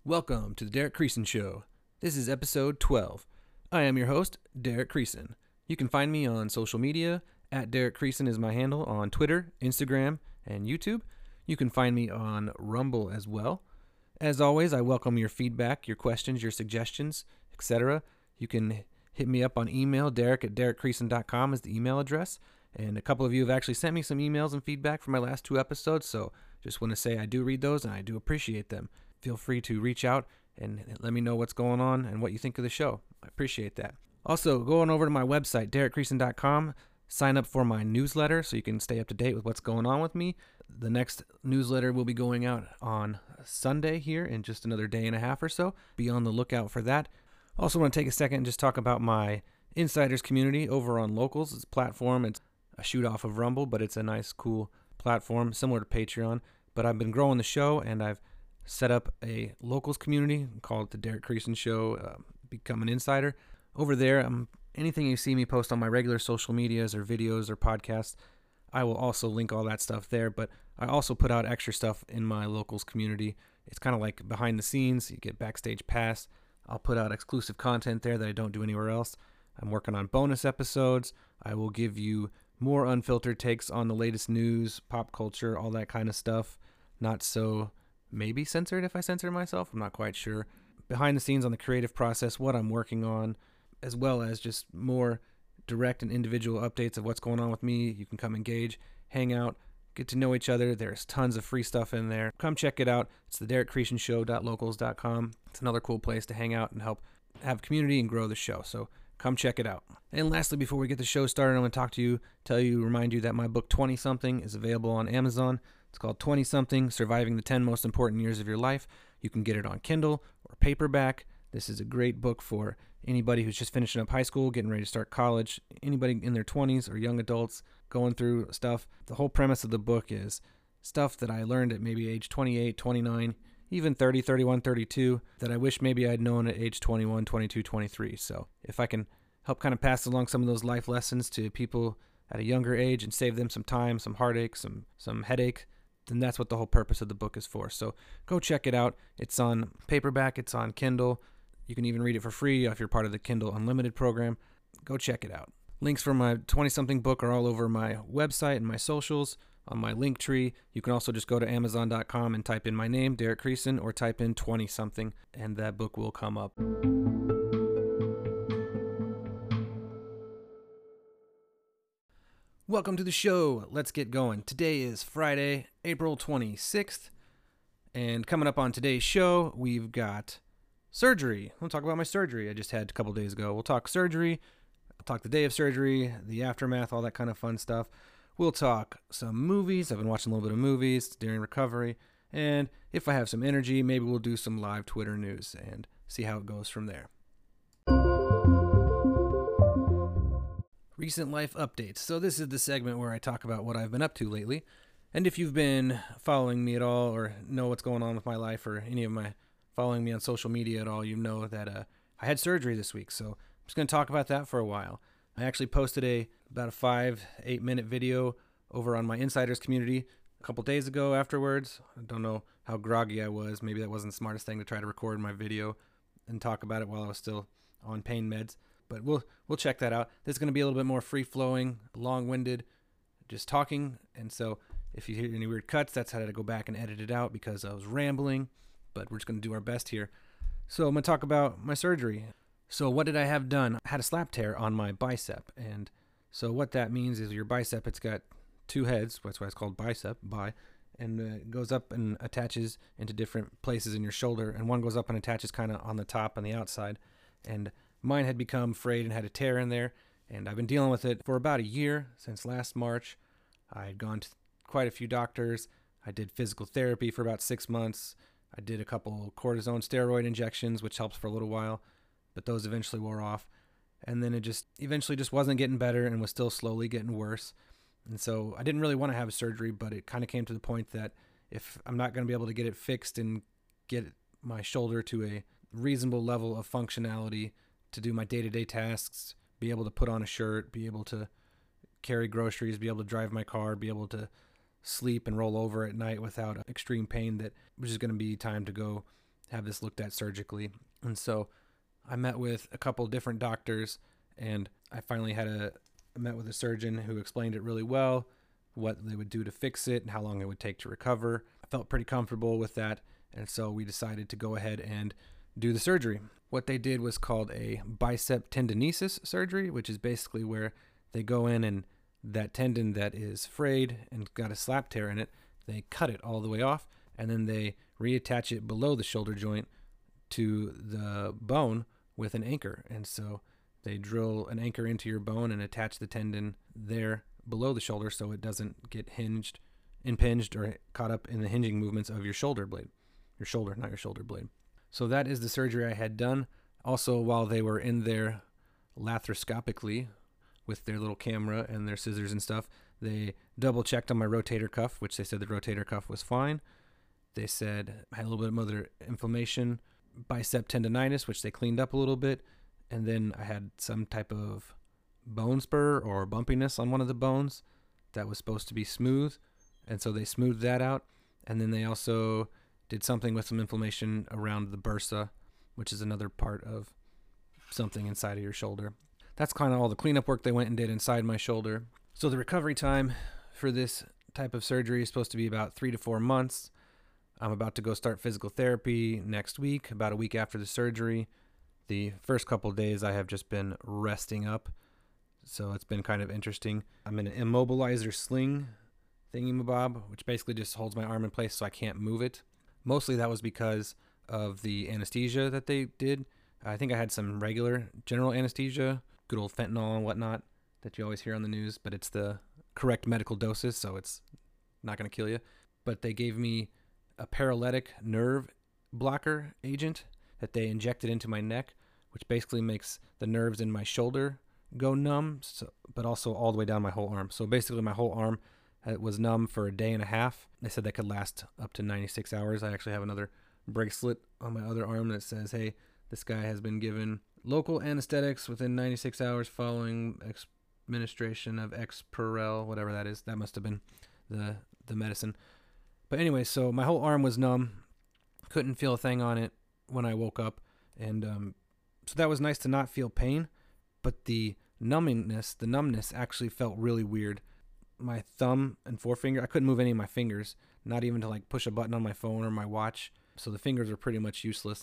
Welcome to the Derek Creason Show. This is episode 12. I am your host, Derek Creason. You can find me on social media. At Derek Creason is my handle on Twitter, Instagram, and YouTube. You can find me on Rumble as well. As always, I welcome your feedback, your questions, your suggestions, etc. You can hit me up on email. Derek@derekcreason.com is the email address. And a couple of you have actually sent me some emails and feedback for my last two episodes, so just want to say I do read those and I do appreciate them. Feel free to reach out and let me know what's going on and what you think of the show. I appreciate that. Also, go on over to my website, derekcreason.com. Sign up for my newsletter so you can stay up to date with what's going on with me. The next newsletter will be going out on Sunday here in just another day and a half or so. Be on the lookout for that. Also want to take a second and just talk about my Insiders community over on Locals. It's a platform. It's a shoot off of Rumble, but it's a nice, cool platform similar to Patreon. But I've been growing the show and I've set up a Locals community called the Derek Creason Show, Become an Insider. Over there, anything you see me post on my regular social medias or videos or podcasts, I will also link all that stuff there. But I also put out extra stuff in my Locals community. It's kind of like behind the scenes. You get backstage pass. I'll put out exclusive content there that I don't do anywhere else. I'm working on bonus episodes. I will give you more unfiltered takes on the latest news, pop culture, all that kind of stuff. Not so maybe censored if I censor myself. I'm not quite sure. Behind the scenes on the creative process, what I'm working on, as well as just more direct and individual updates of what's going on with me. You can come engage, hang out, get to know each other. There's tons of free stuff in there. Come check it out. It's the DerekCreationShow.locals.com. It's another cool place to hang out and help have community and grow the show. So come check it out. And lastly, before we get the show started, I'm going to remind you that my book 20-something is available on Amazon. It's called 20-something, Surviving the 10 Most Important Years of Your Life. You can get it on Kindle or paperback. This is a great book for anybody who's just finishing up high school, getting ready to start college, anybody in their 20s or young adults going through stuff. The whole premise of the book is stuff that I learned at maybe age 28, 29, even 30, 31, 32, that I wish maybe I'd known at age 21, 22, 23. So if I can help kind of pass along some of those life lessons to people at a younger age and save them some time, some heartache, some headache, then that's what the whole purpose of the book is for. So go check it out. It's on paperback. It's on Kindle. You can even read it for free if you're part of the Kindle Unlimited program. Go check it out. Links for my 20-something book are all over my website and my socials, on my link tree. You can also just go to Amazon.com and type in my name, Derek Creason, or type in 20-something, and that book will come up. Welcome to the show. Let's get going. Today is Friday, April 26th, and coming up on today's show, we've got surgery. I'll talk about my surgery I just had a couple days ago. We'll talk surgery. I'll talk the day of surgery, the aftermath, all that kind of fun stuff. We'll talk some movies. I've been watching a little bit of movies during recovery, and if I have some energy, maybe we'll do some live Twitter news and see how it goes from there. Recent life updates. So this is the segment where I talk about what I've been up to lately. And if you've been following me at all or know what's going on with my life or any of my following me on social media at all, you know that I had surgery this week. So I'm just going to talk about that for a while. I actually posted about a 5-8 minute video over on my Insiders community a couple days ago afterwards. I don't know how groggy I was. Maybe that wasn't the smartest thing to try to record my video and talk about it while I was still on pain meds. But we'll check that out. This is going to be a little bit more free-flowing, long-winded, just talking. And so if you hear any weird cuts, that's how to go back and edit it out because I was rambling. But we're just going to do our best here. So I'm going to talk about my surgery. So what did I have done? I had a slap tear on my bicep. And so what that means is your bicep, it's got two heads. That's why it's called bicep, and it goes up and attaches into different places in your shoulder. And one goes up and attaches kind of on the top and the outside. And mine had become frayed and had a tear in there, and I've been dealing with it for about a year, since last March. I had gone to quite a few doctors. I did physical therapy for about 6 months. I did a couple cortisone steroid injections, which helps for a little while, but those eventually wore off. And then it just eventually just wasn't getting better and was still slowly getting worse. And so I didn't really want to have surgery, but it kind of came to the point that if I'm not going to be able to get it fixed and get my shoulder to a reasonable level of functionality to do my day-to-day tasks, be able to put on a shirt, be able to carry groceries, be able to drive my car, be able to sleep and roll over at night without extreme pain, that was just going to be time to go have this looked at surgically. And so I met with a couple different doctors, and I finally met with a surgeon who explained it really well, what they would do to fix it and how long it would take to recover. I felt pretty comfortable with that, and so we decided to go ahead and do the surgery. What they did was called a bicep tendinosis surgery, which is basically where they go in and that tendon that is frayed and got a slap tear in it, they cut it all the way off, and then they reattach it below the shoulder joint to the bone with an anchor. And so they drill an anchor into your bone and attach the tendon there below the shoulder so it doesn't get impinged or caught up in the hinging movements of your shoulder blade. Your shoulder, not your shoulder blade. So that is the surgery I had done. Also, while they were in there laparoscopically with their little camera and their scissors and stuff, they double checked on my rotator cuff, which they said the rotator cuff was fine. They said I had a little bit of other inflammation, bicep tendonitis, which they cleaned up a little bit. And then I had some type of bone spur or bumpiness on one of the bones that was supposed to be smooth. And so they smoothed that out. And then they also did something with some inflammation around the bursa, which is another part of something inside of your shoulder. That's kind of all the cleanup work they went and did inside my shoulder. So the recovery time for this type of surgery is supposed to be about 3 to 4 months. I'm about to go start physical therapy next week, about a week after the surgery. The first couple of days I have just been resting up, so it's been kind of interesting. I'm in an immobilizer sling thingy-mabob, which basically just holds my arm in place so I can't move it. Mostly that was because of the anesthesia that they did. I think I had some regular general anesthesia, good old fentanyl and whatnot that you always hear on the news, but it's the correct medical doses, so it's not going to kill you. But they gave me a paralytic nerve blocker agent that they injected into my neck, which basically makes the nerves in my shoulder go numb, but also all the way down my whole arm. So basically my whole arm was numb for a day and a half. They said that could last up to 96 hours. I actually have another bracelet on my other arm that says, hey, this guy has been given local anesthetics within 96 hours following administration of Exparel, whatever that is. That must have been the medicine. But anyway, so my whole arm was numb. Couldn't feel a thing on it when I woke up. And so that was nice to not feel pain. But the numbness actually felt really weird. My thumb and forefinger, I couldn't move any of my fingers, not even to like push a button on my phone or my watch. So the fingers were pretty much useless.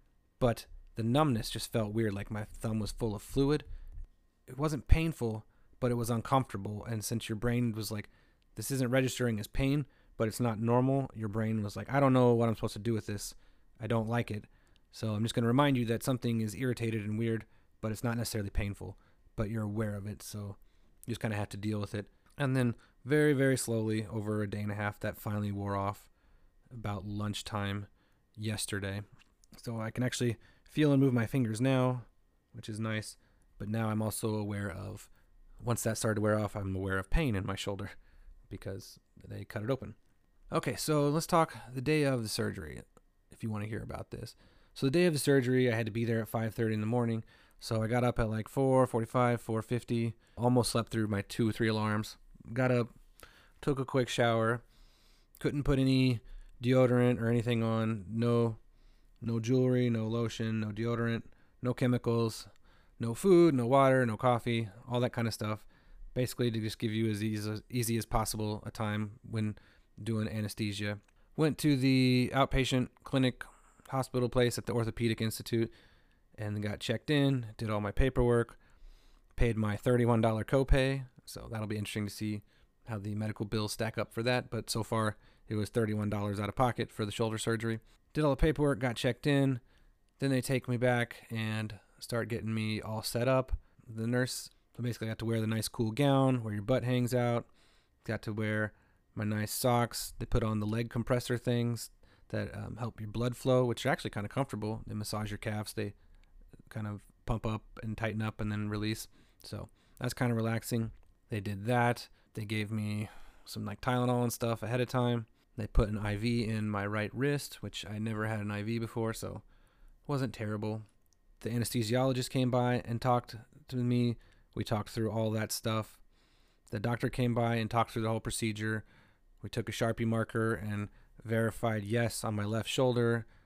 But the numbness just felt weird, like my thumb was full of fluid. It wasn't painful, but it was uncomfortable. And since your brain was like, this isn't registering as pain, but it's not normal, your brain was like, I don't know what I'm supposed to do with this. I don't like it. So I'm just going to remind you that something is irritated and weird, but it's not necessarily painful, but you're aware of it. So you just kind of have to deal with it. And then very, very slowly, over a day and a half, that finally wore off about lunchtime yesterday. So I can actually feel and move my fingers now, which is nice. But now I'm also aware of, once that started to wear off, I'm aware of pain in my shoulder because they cut it open. Okay, so let's talk the day of the surgery, if you want to hear about this. So the day of the surgery, I had to be there at 5:30 in the morning. So I got up at like 4:45, 4:50, almost slept through my 2 or 3 alarms. Got up, took a quick shower, couldn't put any deodorant or anything on, no jewelry, no lotion, no deodorant, no chemicals, no food, no water, no coffee, all that kind of stuff. Basically to just give you as easy as possible a time when doing anesthesia. Went to the outpatient clinic hospital place at the Orthopedic Institute and got checked in, did all my paperwork, paid my $31 copay. So that'll be interesting to see how the medical bills stack up for that. But so far it was $31 out of pocket for the shoulder surgery. Did all the paperwork, got checked in. Then they take me back and start getting me all set up. The nurse, so basically I got to wear the nice cool gown where your butt hangs out. Got to wear my nice socks. They put on the leg compressor things that help your blood flow, which are actually kind of comfortable. They massage your calves. They kind of pump up and tighten up and then release. So that's kind of relaxing. They did that. They gave me some like Tylenol and stuff ahead of time. They put an IV in my right wrist, which I never had an IV before, so it wasn't terrible. The anesthesiologist came by and talked to me. We talked through all that stuff. The doctor came by and talked through the whole procedure. We took a Sharpie marker and verified yes on my left shoulder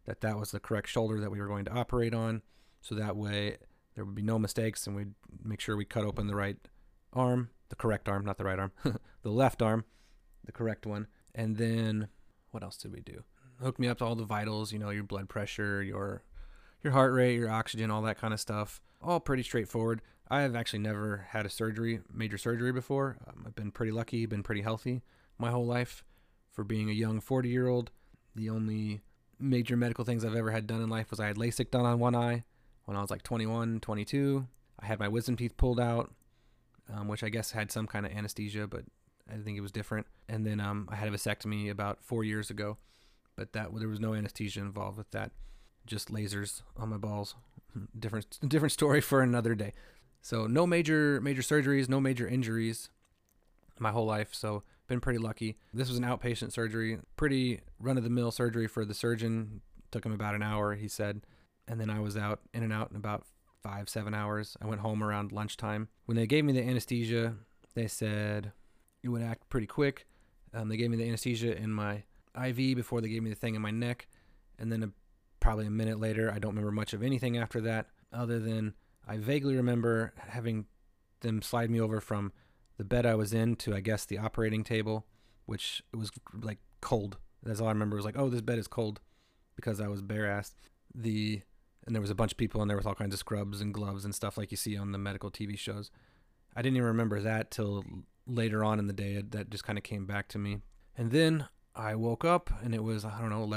that was the correct shoulder that we were going to operate on. So that way there would be no mistakes, and we'd make sure we cut open the right arm, the correct arm, not the right arm, the left arm, the correct one. And then what else did we do? Hooked me up to all the vitals, your blood pressure, your heart rate, your oxygen, all that kind of stuff. All pretty straightforward. I have actually never had a major surgery before. I've been pretty lucky, been pretty healthy my whole life. For being a young 40-year-old, the only major medical things I've ever had done in life was I had LASIK done on one eye when I was like 21, 22. I had my wisdom teeth pulled out, which I guess had some kind of anesthesia, but I think it was different. And then I had a vasectomy about 4 years ago, but there was no anesthesia involved with that. Just lasers on my balls. Different story for another day. So no major surgeries, no major injuries my whole life. So been pretty lucky. This was an outpatient surgery, pretty run-of-the-mill surgery for the surgeon. Took him about an hour, he said. And then I was in and out in about 5-7 hours. I went home around lunchtime. When they gave me the anesthesia, they said it would act pretty quick. They gave me the anesthesia in my IV before they gave me the thing in my neck. And then probably a minute later, I don't remember much of anything after that, other than I vaguely remember having them slide me over from the bed I was in to, I guess, the operating table, which it was like cold. That's all I remember. It was like, oh, this bed is cold, because I was bare-assed. And there was a bunch of people in there with all kinds of scrubs and gloves and stuff like you see on the medical TV shows. I didn't even remember that till later on in the day. That just kind of came back to me. And then I woke up, and it was,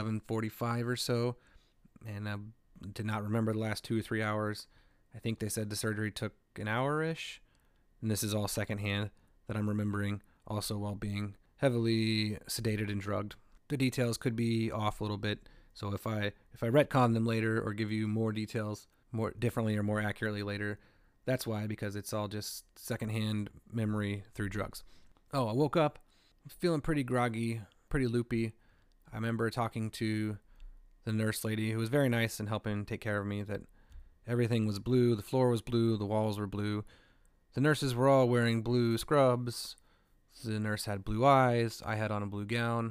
11:45 or so, and I did not remember the last 2 or 3 hours. I think they said the surgery took an hour-ish, and this is all secondhand that I'm remembering, also while being heavily sedated and drugged. The details could be off a little bit, so if I retcon them later or give you more details more differently or more accurately later, that's why, because it's all just secondhand memory through drugs. Oh, I woke up feeling pretty groggy, pretty loopy. I remember talking to the nurse lady, who was very nice and helping take care of me, that everything was blue, the floor was blue, the walls were blue. The nurses were all wearing blue scrubs. The nurse had blue eyes. I had on a blue gown.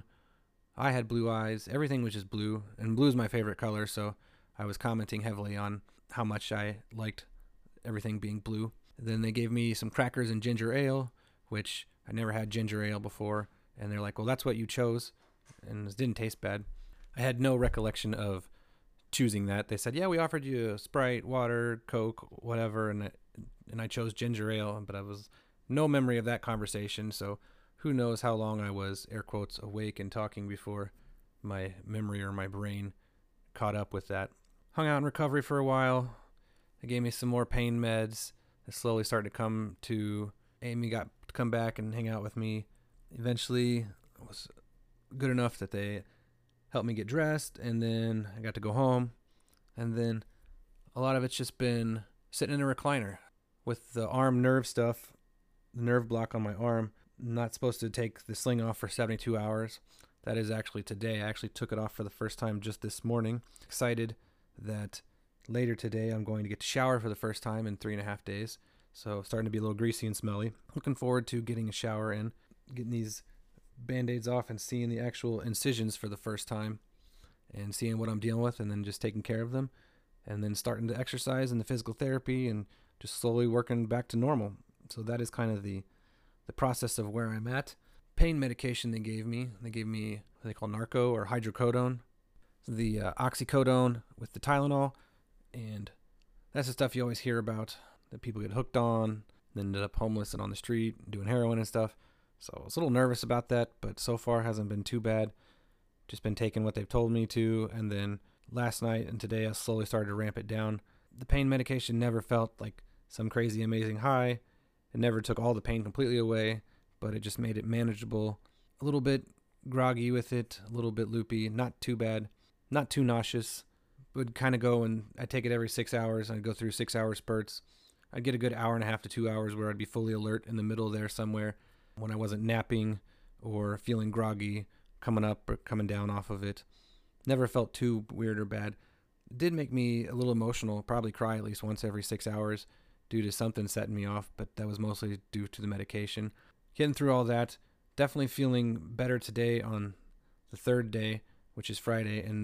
I had blue eyes. Everything was just blue, and blue is my favorite color, so I was commenting heavily on how much I liked everything being blue. Then they gave me some crackers and ginger ale, which I never had ginger ale before, and they're like, well, that's what you chose, and it didn't taste bad. I had no recollection of choosing that. They said, yeah, we offered you Sprite, water, Coke, whatever, and I chose ginger ale, but I was no memory of that conversation, so who knows how long I was, air quotes, awake and talking before my memory or my brain caught up with that. Hung out in recovery for a while. They gave me some more pain meds. I slowly started to come to. Amy got to come back and hang out with me. Eventually, it was good enough that they helped me get dressed, and then I got to go home. And then a lot of it's just been sitting in a recliner with the arm nerve stuff, the nerve block on my arm. I'm not supposed to take the sling off for 72 hours. That is actually today. I actually took it off for the first time just this morning. Excited that later today I'm going to get to shower for the first time in 3.5 days. So starting to be a little greasy and smelly. Looking forward to getting a shower in, getting these Band-Aids off and seeing the actual incisions for the first time and seeing what I'm dealing with, and then just taking care of them, and then starting to exercise and the physical therapy and just slowly working back to normal. So that is kind of the process of where I'm at. Pain medication they gave me what they call narco or hydrocodone, the oxycodone with the Tylenol, and that's the stuff you always hear about that people get hooked on, then ended up homeless and on the street doing heroin and stuff. So I was a little nervous about that, but so far hasn't been too bad. Just been taking what they've told me to, and then last night and today I slowly started to ramp it down. The pain medication never felt like some crazy amazing high. It never took all the pain completely away, but it just made it manageable. A little bit groggy with it, a little bit loopy, not too bad, not too nauseous. Would kind of go, and I'd take it every 6 hours. I'd go through 6-hour spurts. I'd get a good hour and a half to 2 hours where I'd be fully alert in the middle there somewhere when I wasn't napping or feeling groggy, coming up or coming down off of it. Never felt too weird or bad. It did make me a little emotional, probably cry at least once every 6 hours due to something setting me off, but that was mostly due to the medication. Getting through all that, definitely feeling better today on the third day, which is Friday, and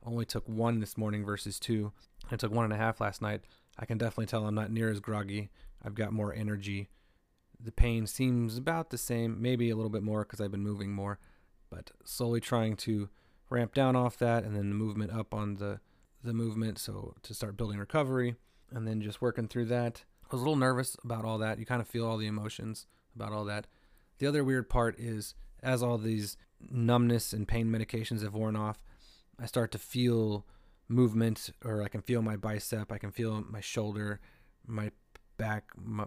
only took 1 this morning versus 2. I took 1.5 last night. I can definitely tell I'm not near as groggy. I've got more energy. The pain seems about the same, maybe a little bit more because I've been moving more, but slowly trying to ramp down off that, and then the movement up on the movement, so to start building recovery, and then just working through that. I was a little nervous about all that. You kind of feel all the emotions about all that. The other weird part is, as all these numbness and pain medications have worn off, I start to feel movement, or I can feel my bicep, I can feel my shoulder, my back,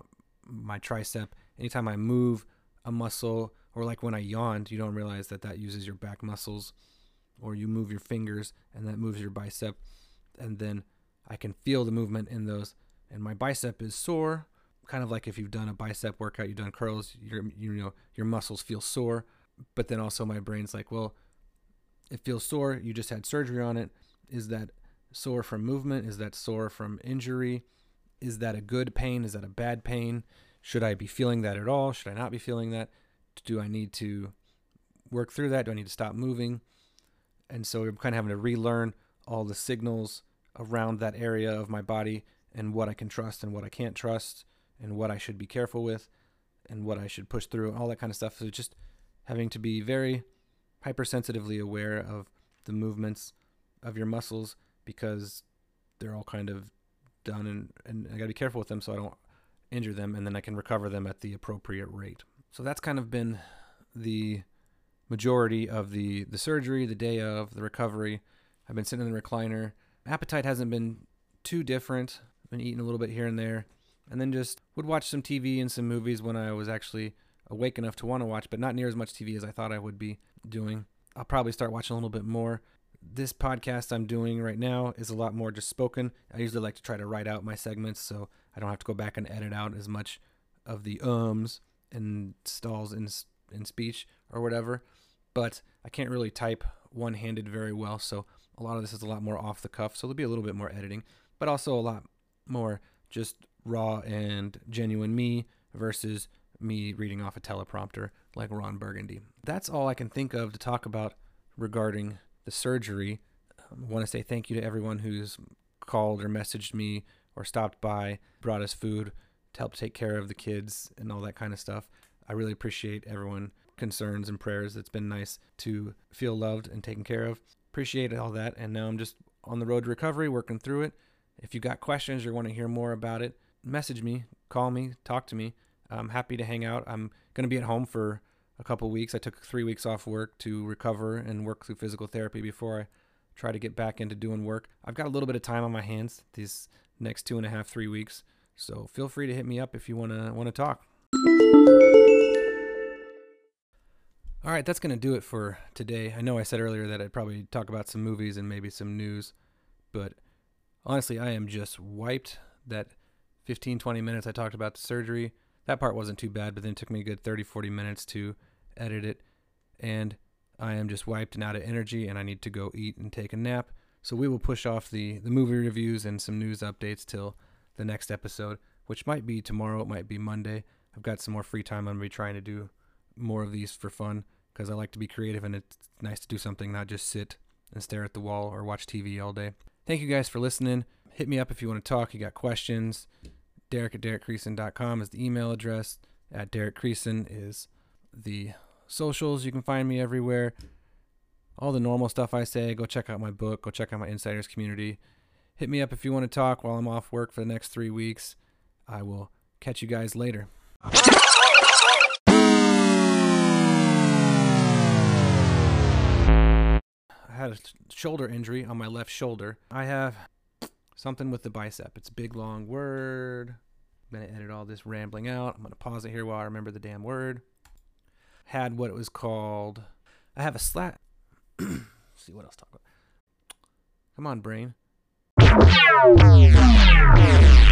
my tricep. Anytime I move a muscle, or like when I yawned, you don't realize that uses your back muscles, or you move your fingers and that moves your bicep, and then I can feel the movement in those, and my bicep is sore, kind of like if you've done a bicep workout, you've done curls, your muscles feel sore, but then also my brain's like, well, it feels sore, you just had surgery on it. Is that sore from movement? Is that sore from injury? Is that a good pain? Is that a bad pain? Should I be feeling that at all? Should I not be feeling that? Do I need to work through that? Do I need to stop moving? And so I'm kind of having to relearn all the signals around that area of my body, and what I can trust and what I can't trust, and what I should be careful with and what I should push through, all that kind of stuff. So just having to be very hypersensitively aware of the movements of your muscles, because they're all kind of done, and I got to be careful with them so I don't injure them, and then I can recover them at the appropriate rate. So that's kind of been the majority of the surgery, the day of, the recovery. I've been sitting in the recliner. Appetite hasn't been too different. I've been eating a little bit here and there, and then just would watch some TV and some movies when I was actually awake enough to want to watch, but not near as much TV as I thought I would be doing. I'll probably start watching a little bit more. This podcast I'm doing right now is a lot more just spoken. I usually like to try to write out my segments so I don't have to go back and edit out as much of the and stalls in speech or whatever. But I can't really type one-handed very well, so a lot of this is a lot more off the cuff, so there'll be a little bit more editing, but also a lot more just raw and genuine me versus me reading off a teleprompter like Ron Burgundy. That's all I can think of to talk about regarding the surgery. I want to say thank you to everyone who's called or messaged me or stopped by, brought us food to help take care of the kids and all that kind of stuff. I really appreciate everyone concerns and prayers. It's been nice to feel loved and taken care of. Appreciate all that. And now I'm just on the road to recovery, working through it. If you got questions or want to hear more about it, message me, call me, talk to me. I'm happy to hang out. I'm going to be at home for a couple weeks. I took 3 weeks off work to recover and work through physical therapy before I try to get back into doing work. I've got a little bit of time on my hands these next 2.5, 3 weeks. So feel free to hit me up if you want to talk. All right, that's going to do it for today. I know I said earlier that I'd probably talk about some movies and maybe some news, but honestly, I am just wiped. That 15, 20 minutes I talked about the surgery, that part wasn't too bad, but then it took me a good 30, 40 minutes to edit it, and I am just wiped and out of energy, and I need to go eat and take a nap. So we will push off the movie reviews and some news updates till the next episode, which might be tomorrow, it might be Monday. I've got some more free time. I'm going to be trying to do more of these for fun, because I like to be creative, and it's nice to do something, not just sit and stare at the wall or watch TV all day. Thank you guys for listening. Hit me up if you want to talk. You got questions. Derek@DerekCreason.com is the email address. @DerekCreason is the socials. You can find me everywhere. All the normal stuff I say. Go check out my book. Go check out my Insiders community. Hit me up if you want to talk while I'm off work for the next 3 weeks. I will catch you guys later. I had a shoulder injury on my left shoulder. I have something with the bicep. It's a big, long word. I'm going to edit all this rambling out. I'm going to pause it here while I remember the damn word. Had what it was called. I have a slat. Let's see what else to talk about. Come on, brain.